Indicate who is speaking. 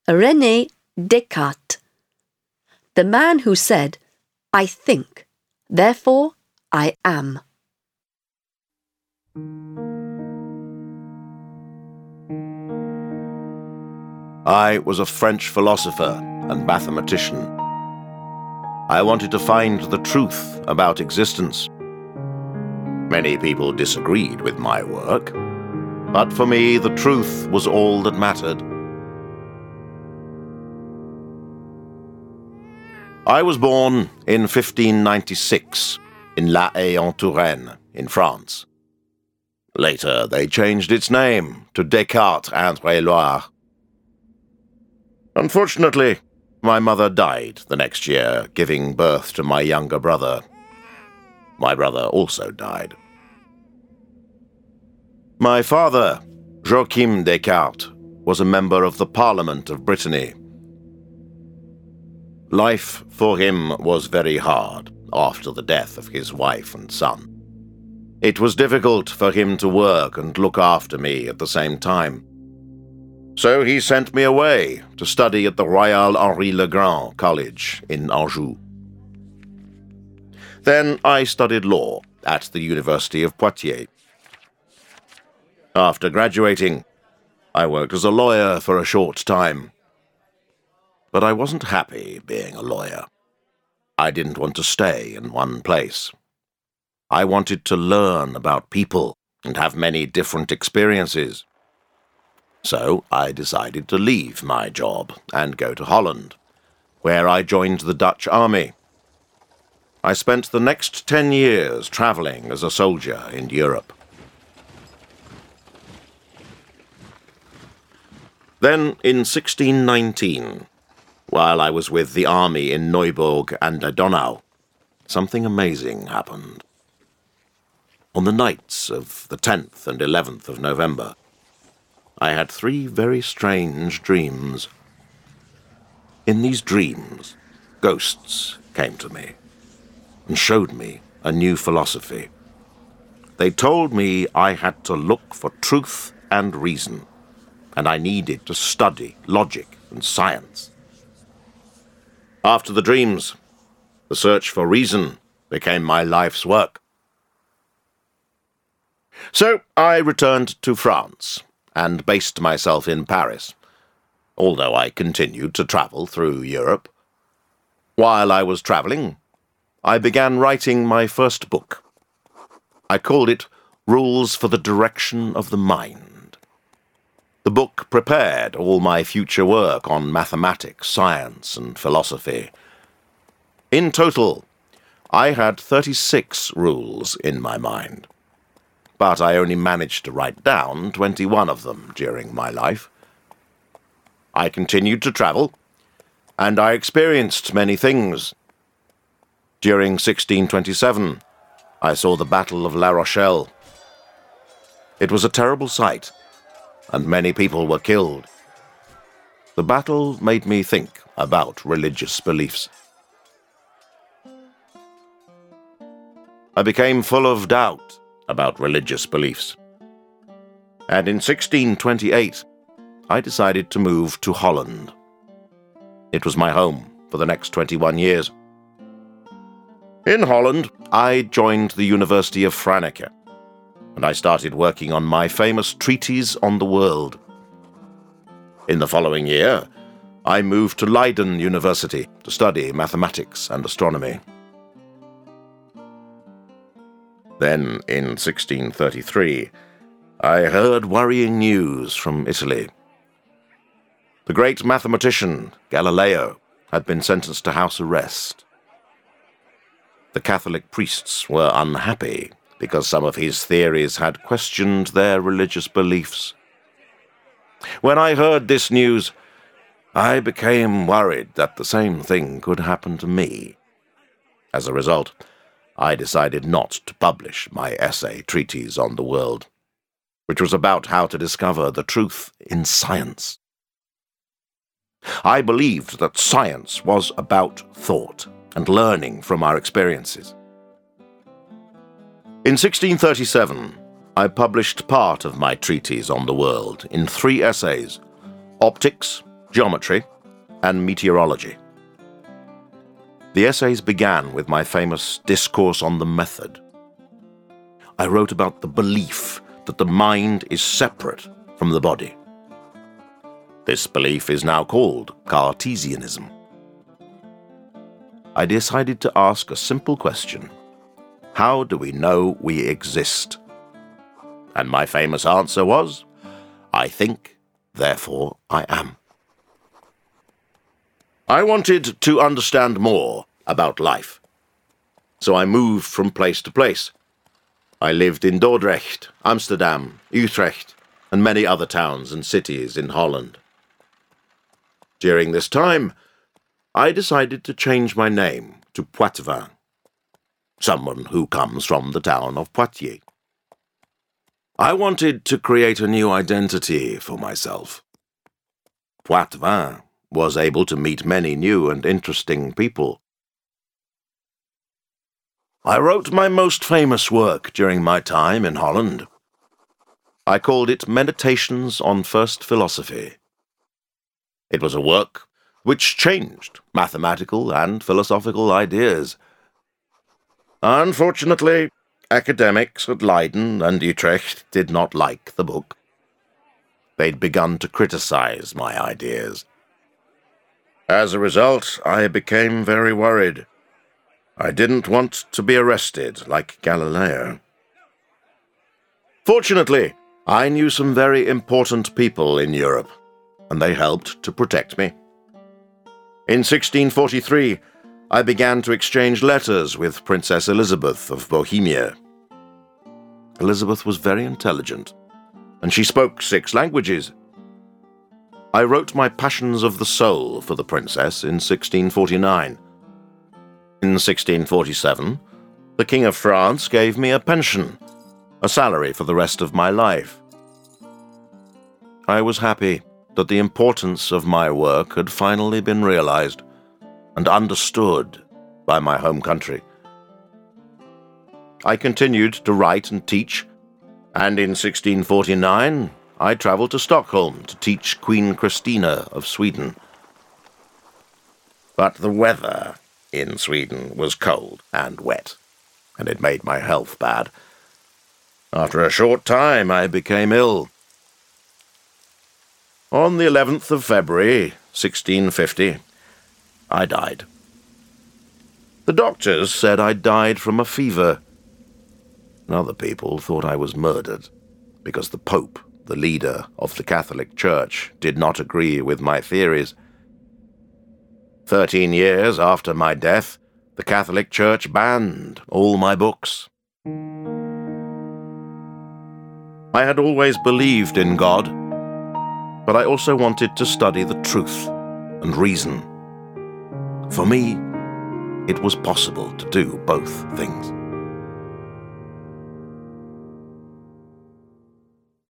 Speaker 1: René Descartes, the man who said, "I think, therefore I am."
Speaker 2: I was a French philosopher and mathematician. I wanted to find the truth about existence. Many people disagreed with my work, but for me the truth was all that mattered. I was born in 1596 in La Haye-en-Touraine in France. Later they changed its name to Descartes-Indre-et-Loire. Unfortunately, my mother died the next year, giving birth to my younger brother. My brother also died. My father, Joachim Descartes, was a member of the Parliament of Brittany. Life for him was very hard after the death of his wife and son. It was difficult for him to work and look after me at the same time. So he sent me away to study at the Royal Henri Le Grand College in Anjou. Then I studied law at the University of Poitiers. After graduating, I worked as a lawyer for a short time. But I wasn't happy being a lawyer. I didn't want to stay in one place. I wanted to learn about people and have many different experiences. So I decided to leave my job and go to Holland, where I joined the Dutch army. I spent the next 10 years traveling as a soldier in Europe. Then, in 1619, while I was with the army in Neuburg and Donau, something amazing happened. On the nights of the 10th and 11th of November, I had 3 very strange dreams. In these dreams, ghosts came to me and showed me a new philosophy. They told me I had to look for truth and reason, and I needed to study logic and science. After the dreams, the search for reason became my life's work. So I returned to France and based myself in Paris, although I continued to travel through Europe. While I was traveling, I began writing my first book. I called it Rules for the Direction of the Mind. The book prepared all my future work on mathematics, science, and philosophy. In total, I had 36 rules in my mind, but I only managed to write down 21 of them during my life. I continued to travel, and I experienced many things. During 1627, I saw the Battle of La Rochelle. It was a terrible sight, and many people were killed. The battle made me think about religious beliefs. I became full of doubt about religious beliefs. And in 1628, I decided to move to Holland. It was my home for the next 21 years. In Holland, I joined the University of Franeker, and I started working on my famous treatise on the world. In the following year, I moved to Leiden University to study mathematics and astronomy. Then, in 1633, I heard worrying news from Italy. The great mathematician, Galileo, had been sentenced to house arrest. The Catholic priests were unhappy because some of his theories had questioned their religious beliefs. When I heard this news, I became worried that the same thing could happen to me. As a result, I decided not to publish my essay treatise on the world, which was about how to discover the truth in science. I believed that science was about thought and learning from our experiences. In 1637, I published part of my treatise on the world in 3 essays: Optics, geometry, and meteorology. The essays began with my famous Discourse on the Method. I wrote about the belief that the mind is separate from the body. This belief is now called Cartesianism. I decided to ask a simple question: how do we know we exist? And my famous answer was, I think, therefore I am. I wanted to understand more about life, so I moved from place to place. I lived in Dordrecht, Amsterdam, Utrecht, and many other towns and cities in Holland. During this time, I decided to change my name to Poitevin, someone who comes from the town of Poitiers. I wanted to create a new identity for myself. Poitevin was able to meet many new and interesting people. I wrote my most famous work during my time in Holland. I called it Meditations on First Philosophy. It was a work which changed mathematical and philosophical ideas. Unfortunately, academics at Leiden and Utrecht did not like the book. They'd begun to criticize my ideas. As a result, I became very worried. I didn't want to be arrested like Galileo. Fortunately, I knew some very important people in Europe, and they helped to protect me. In 1643, I began to exchange letters with Princess Elizabeth of Bohemia. Elizabeth was very intelligent, and she spoke 6 languages. I wrote my Passions of the Soul for the princess in 1649. In 1647, the King of France gave me a pension, a salary for the rest of my life. I was happy that the importance of my work had finally been realized and understood by my home country. I continued to write and teach, and in 1649 I traveled to Stockholm to teach Queen Christina of Sweden. But the weather in Sweden was cold and wet, and it made my health bad. After a short time I became ill. On the 11th of February, 1650, I died. The doctors said I died from a fever. Other people thought I was murdered because the Pope, the leader of the Catholic Church, did not agree with my theories. 13 years after my death, the Catholic Church banned all my books. I had always believed in God, but I also wanted to study the truth and reason. For me, it was possible to do both things.